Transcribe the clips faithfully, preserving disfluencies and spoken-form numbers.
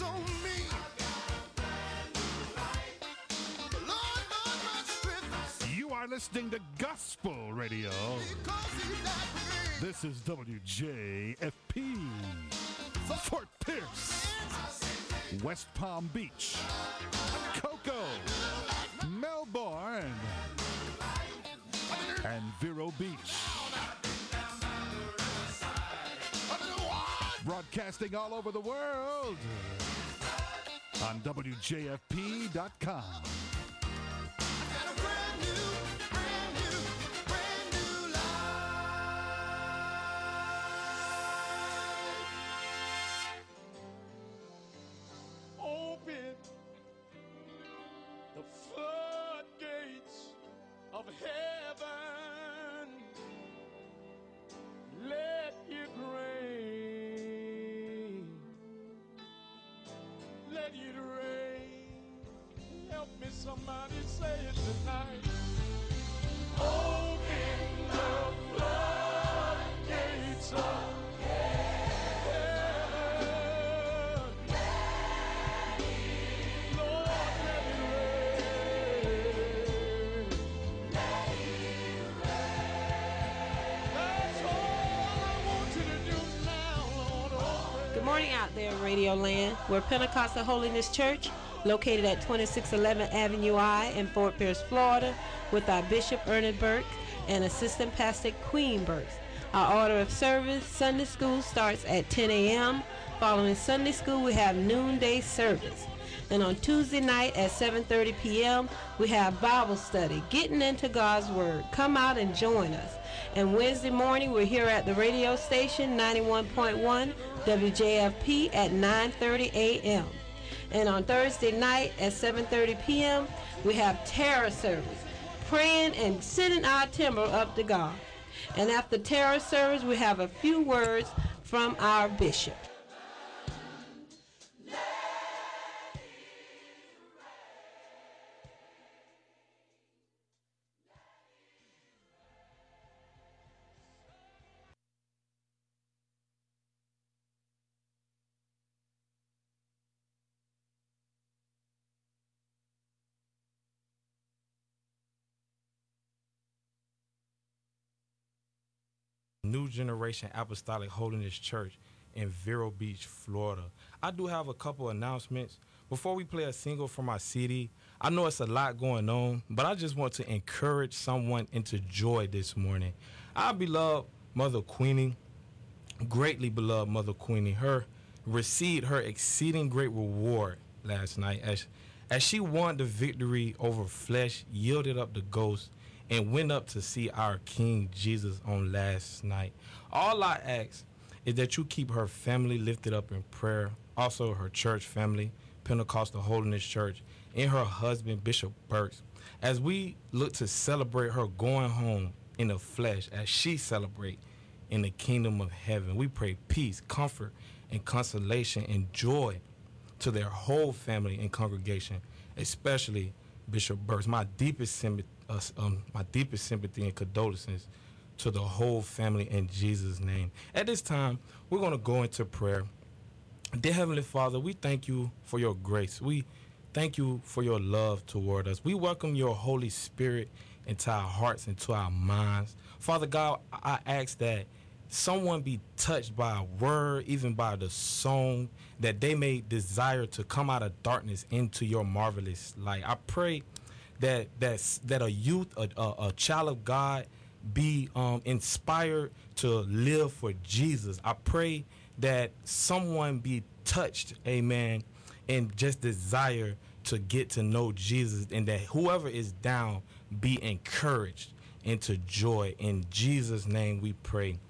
on me. Lord, Lord, my strength. You are listening to Gospel Radio. This is W J F P, Fort Pierce, West Palm Beach, Cocoa, Melbourne, and Vero Beach. Broadcasting all over the world on W J F P dot com. Open the floodgates of heaven. Let it rain. Let it rain. Help me, somebody say it tonight. Open the floodgates of Good morning out there in Radio Land. We're Pentecostal Holiness Church, located at twenty-six eleven Avenue I in Fort Pierce, Florida, with our Bishop Ernest Burke and Assistant Pastor Queen Burke. Our order of service, Sunday school starts at ten a.m. Following Sunday school, we have noonday service. And on Tuesday night at seven thirty p.m., we have Bible study, getting into God's Word. Come out and join us. And Wednesday morning, we're here at the radio station, ninety-one point one W J F P at nine thirty a.m. And on Thursday night at seven thirty p.m., we have terror service, praying and sending our timber up to God. And after terror service, we have a few words from our bishop. New Generation Apostolic Holiness Church in Vero Beach, Florida. I do have a couple announcements. Before we play a single from my C D, I know it's a lot going on, but I just want to encourage someone into joy this morning. Our beloved Mother Queenie, greatly beloved Mother Queenie, her received her exceeding great reward last night as, as she won the victory over flesh, yielded up the ghost, and went up to see our King Jesus on last night. All I ask is that you keep her family lifted up in prayer, also her church family, Pentecostal Holiness Church, and her husband, Bishop Burks, as we look to celebrate her going home in the flesh as she celebrate in the kingdom of heaven. We pray peace, comfort, and consolation and joy to their whole family and congregation, especially Bishop Burks. My deepest sympathy Uh, um, my deepest sympathy and condolences to the whole family in Jesus' name. At this time, we're going to go into prayer. Dear Heavenly Father, we thank you for your grace. We thank you for your love toward us. We welcome your Holy Spirit into our hearts, into our minds. Father God, I ask that someone be touched by a word, even by the song, that they may desire to come out of darkness into your marvelous light. I pray that that's, that a youth, a, a, a child of God, be um, inspired to live for Jesus. I pray that someone be touched, amen, and just desire to get to know Jesus, and that whoever is down be encouraged into joy. In Jesus' name we pray.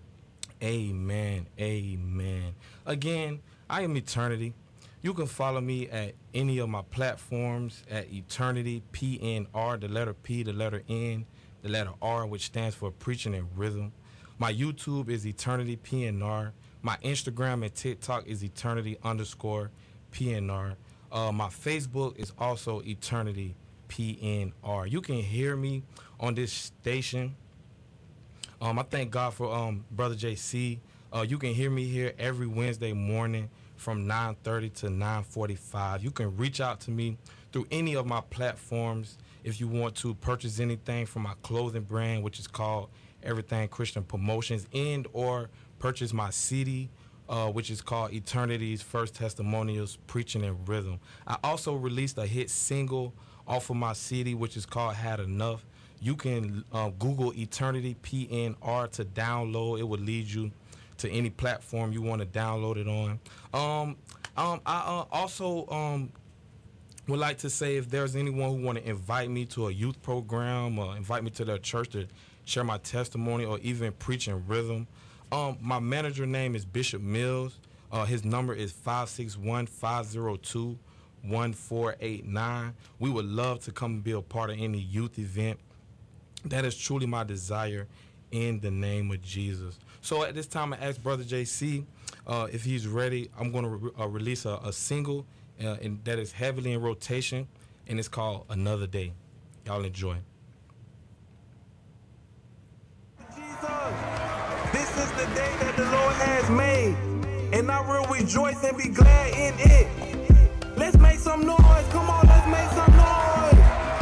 Amen. Amen. Again, I am Eternity. You can follow me at any of my platforms at Eternity P N R, the letter P, the letter N, the letter R, which stands for Preaching in Rhythm. My YouTube is Eternity P N R. My Instagram and TikTok is Eternity underscore P N R. Uh, my Facebook is also Eternity P N R. You can hear me on this station. Um, I thank God for um, Brother J C Uh, you can hear me here every Wednesday morning from nine thirty to nine forty-five. You can reach out to me through any of my platforms if you want to purchase anything from my clothing brand, which is called Everything Christian Promotions, and or purchase my C D, uh, which is called Eternity's First Testimonials, Preaching in Rhythm. I also released a hit single off of my C D, which is called Had Enough. You can uh, Google Eternity P N R to download. It will lead you to any platform you want to download it on. Um, um, I uh, also um, would like to say if there's anyone who want to invite me to a youth program or invite me to their church to share my testimony or even preach in rhythm, um, my manager name is Bishop Mills. Uh, his number is five six one, five zero two, one four eight nine. We would love to come and be a part of any youth event. That is truly my desire in the name of Jesus. So at this time, I ask Brother J C uh, if he's ready. I'm going to re- uh, release a, a single uh, and that is heavily in rotation, and it's called Another Day. Y'all enjoy. Jesus, this is the day that the Lord has made, and I will rejoice and be glad in it. Let's make some noise. Come on, let's make some noise.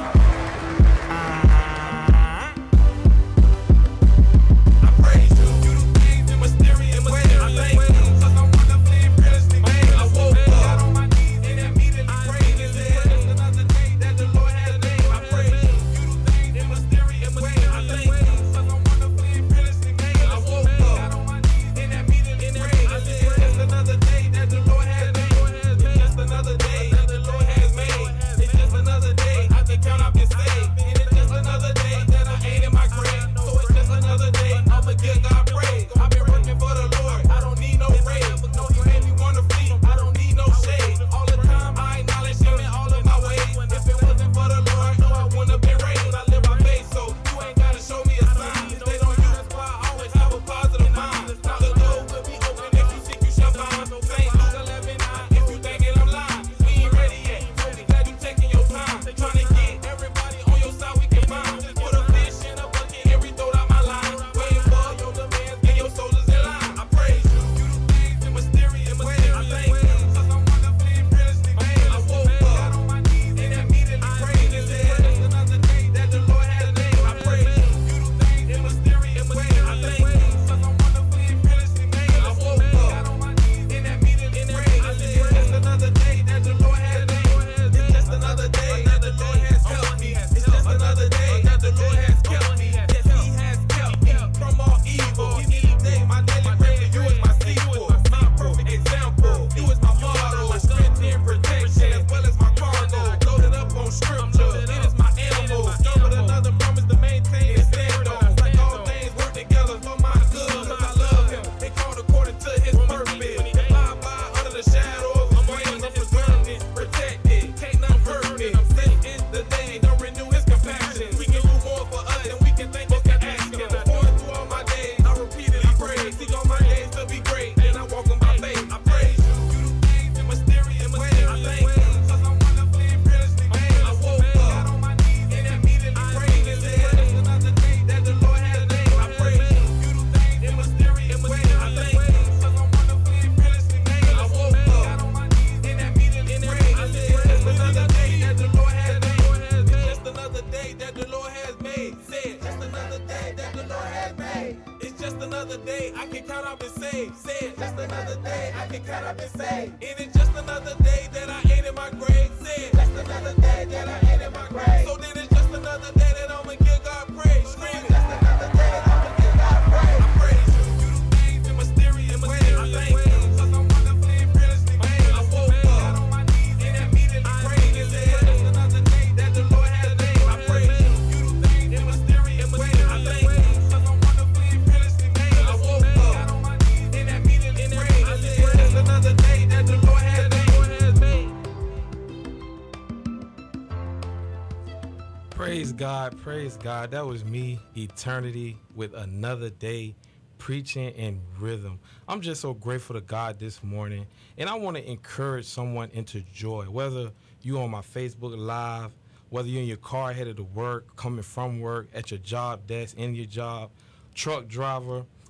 Praise God, praise God. That was me, Eternity, with Another Day, preaching in rhythm. I'm just so grateful to God this morning, and I want to encourage someone into joy, whether you on my Facebook Live, whether you're in your car headed to work, coming from work, at your job desk, in your job, truck driver,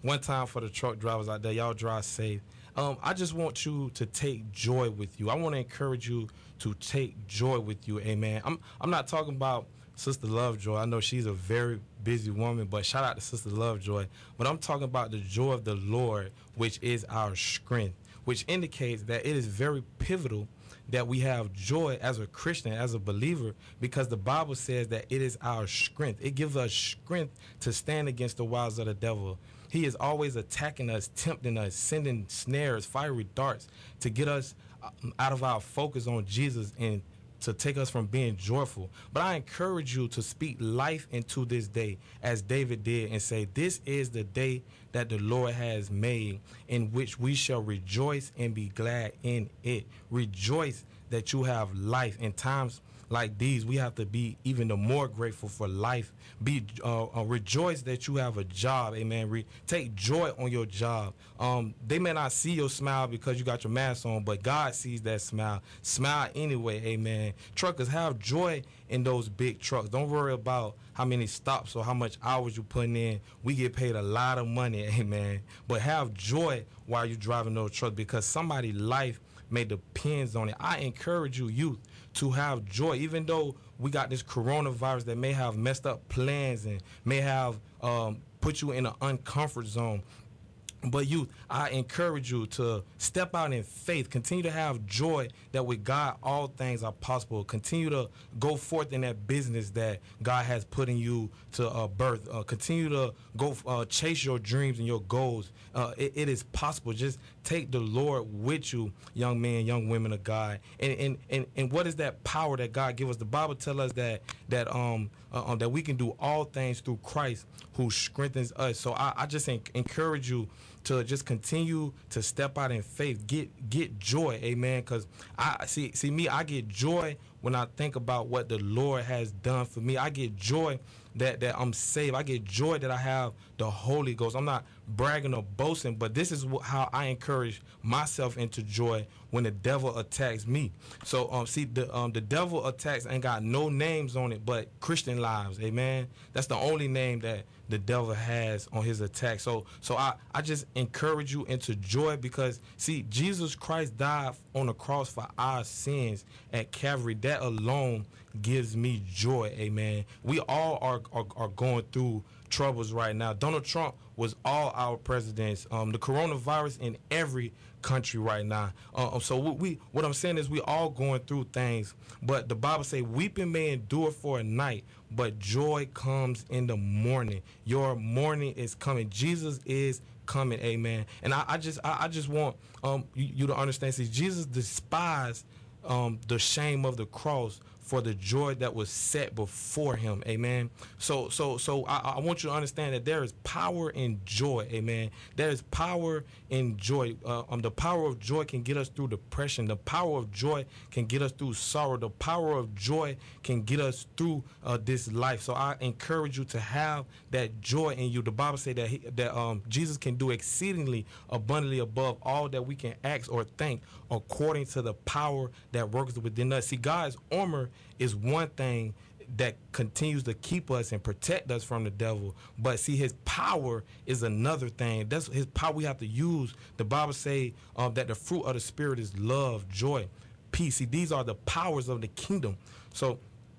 one time for the truck drivers out there, y'all drive safe. Um, I just want you to take joy with you. I want to encourage you to take joy with you, amen. I'm I'm not talking about Sister Lovejoy. I know she's a very busy woman, but shout out to Sister Lovejoy. But I'm talking about the joy of the Lord, which is our strength, which indicates that it is very pivotal that we have joy as a Christian, as a believer, because the Bible says that it is our strength. It gives us strength to stand against the wiles of the devil. He is always attacking us, tempting us, sending snares, fiery darts to get us out of our focus on Jesus and to take us from being joyful. But I encourage you to speak life into this day, as David did, and say, this is the day that the Lord has made, in which we shall rejoice and be glad in it. Rejoice that you have life. In times like these, we have to be even the more grateful for life. Be uh, uh, rejoice that you have a job, amen. Re- take joy on your job. Um, they may not see your smile because you got your mask on, but God sees that smile. Smile anyway, amen. Truckers, have joy in those big trucks. Don't worry about how many stops or how much hours you're putting in. We get paid a lot of money, amen. But have joy while you're driving those trucks, because somebody's life may depends on it. I encourage you, youth, to have joy, even though we got this coronavirus that may have messed up plans and may have um, put you in an uncomfort zone. But youth, I encourage you to step out in faith. Continue to have joy that with God all things are possible. Continue to go forth in that business that God has put in you to uh, birth. Uh, continue to go uh, chase your dreams and your goals. Uh, it, it is possible. Just take the Lord with you, young men, young women of God. And and, and, and what is that power that God gives us? The Bible tells us that that um uh, that we can do all things through Christ who strengthens us. So I, I just en- encourage you to just continue to step out in faith. Get get joy, amen. Because I see see me, I get joy when I think about what the Lord has done for me. I get joy that that I'm saved. I get joy that I have the Holy Ghost. I'm not bragging or boasting, but this is wh- how I encourage myself into joy when the devil attacks me. So um see the um the devil attacks ain't got no names on it but Christian lives, amen. That's the only name that the devil has on his attack. So so I, I just encourage you into joy, because see, Jesus Christ died on the cross for our sins at Calvary. That alone gives me joy, amen. We all are are, are going through troubles right now. Donald Trump was all our presidents. Um, the coronavirus in every country right now. Uh, so we, we, what I'm saying is we all going through things, but the Bible say weeping may endure for a night, but joy comes in the morning. Your morning is coming. Jesus is coming, amen. And I, I just I, I just want um you, you to understand. See, Jesus despised um the shame of the cross for the joy that was set before him, amen. So so so I, I want you to understand that there is power in joy, amen. There is power in joy. Uh, um, the power of joy can get us through depression. The power of joy can get us through sorrow. The power of joy can get us through uh, this life. So I encourage you to have that joy in you. The Bible says that he, that um, Jesus can do exceedingly abundantly above all that we can ask or think, according to the power that works within us. See, God's armor is one thing that continues to keep us and protect us from the devil, but see, his power is another thing. That's his power we have to use. The Bible say um, that the fruit of the Spirit is love, joy, peace. See, these are the powers of the kingdom. So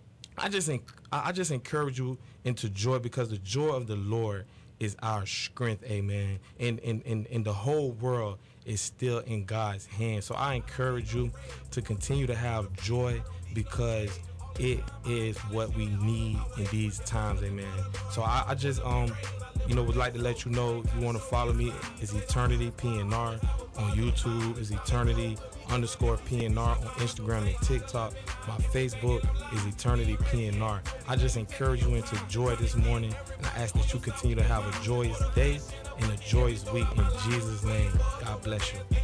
I just enc- I just encourage you into joy, because the joy of the Lord is our strength, amen. And and, and, and the whole world is still in God's hands. So I encourage you to continue to have joy, because it is what we need in these times, amen. So I, I just um you know would like to let you know, if you want to follow me, it's Eternity P N R on YouTube, is Eternity underscore P N R on Instagram and TikTok. My Facebook is Eternity P N R. I just encourage you into joy this morning, and I ask that you continue to have a joyous day and a joyous week in Jesus' name. God bless you.